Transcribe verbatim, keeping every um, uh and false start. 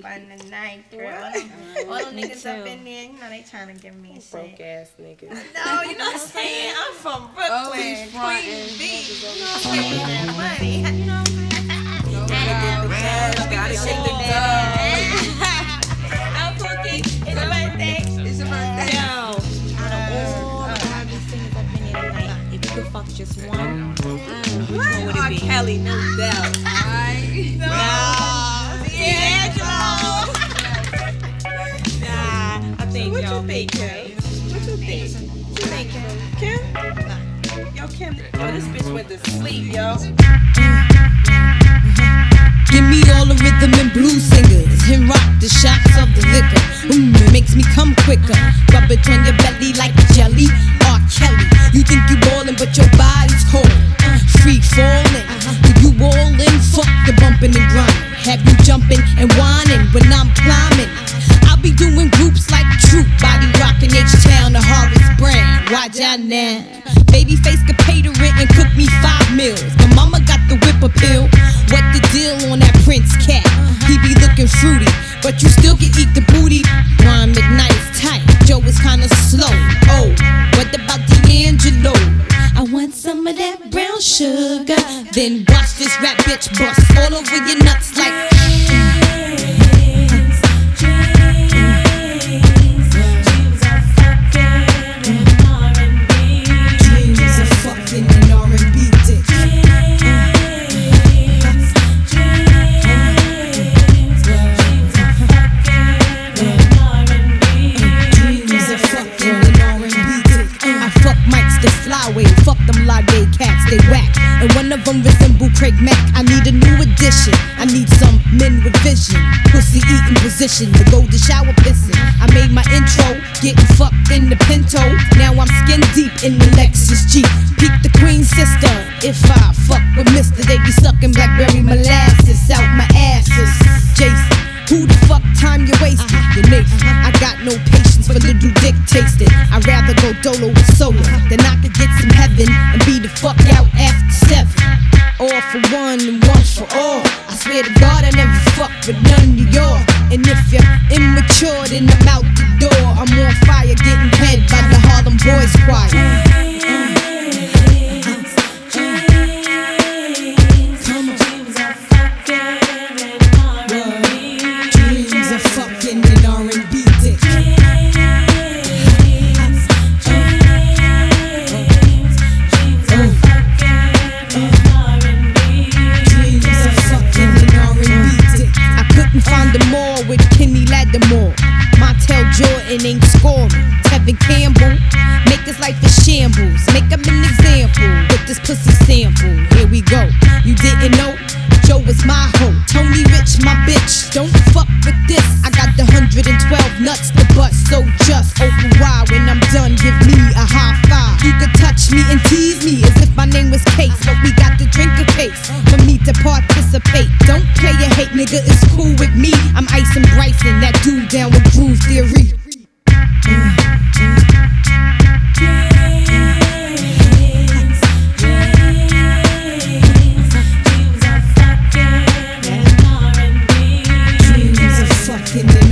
fun tonight, girl. All them niggas up in there, you know they trying to give me shit. Broke ass niggas. No, you know what I'm saying? I'm from Brooklyn, Always frontin'. Queens Beach. You know what I'm saying? That money. You know what I'm saying? Gotta get the dub. I'm cooking. It's a birthday. It's a birthday. Yo. Out of all the R and B singers up in here tonight, if you could fuck just one, mm, which one would it R. be? Kelly, no doubt. Alright. No. D'Angelo. Nah, I think What yo, you think, Kim? What you think? What you think, Kim? Kim? Nah. Yo, Kim. Yo, this bitch went to sleep, yo. Give me all the rhythm and blues singers and rock the shots of the liquor. Mmm, it makes me come quicker. Rub it on your belly like jelly. R. Kelly, you think you ballin', but your body's cold. Free falling, you all in, fuck the bumping and grinding. Have you jumping and whining when I'm climbing? I'll be doing groups like Troop, body rockin' H-Town to Horace Brand. Watch out now. Babyface could pay the rent and cook me five meals. My mama got the whip appeal. What the deal on that Prince cat? He be looking fruity, but you still can eat the booty. Ron McKnight's tight, Joe is kinda slow. Oh, what about D'Angelo? I want some of that brown sugar. Then watch this rap bitch bust all over your nuts like. Fuck them Lade cats, they whack. And one of them resemble Craig Mack. I need a new addition. I need some men with vision. Pussy eating position, the golden shower pissing. I made my intro, getting fucked in the Pinto. Now I'm skin deep in the Lexus Jeep. Peep the Queen sister. If I fuck with Mister, they be sucking blackberry molasses out my asses. Jason, who the fuck time you wasting? Your Nathan, I got no patience for little dick tasting. I'd rather go dolo with solo than I could get some heaven and be the fuck out after seven. All for one and one for all. I swear to God I never fuck with none of y'all. And if you're immature, then I'm out the door. I'm on fire getting head by the Harlem Boys Choir. Jordan ain't scoring. Tevin Campbell, make his life a shambles. Make him an example with this pussy sample. Here we go. You didn't know? Joe was my hoe. Tony Rich, my bitch. Don't fuck with this. I got the one hundred twelve nuts to bust. So just open wide when I'm done. Give me a high five. You could touch me and tease me as if my name was Case. But we got to drink a case for me to participate. Don't play a hate, nigga. It's cool with me. I'm Ice and Bryson, that dude down with Groove Theory. In the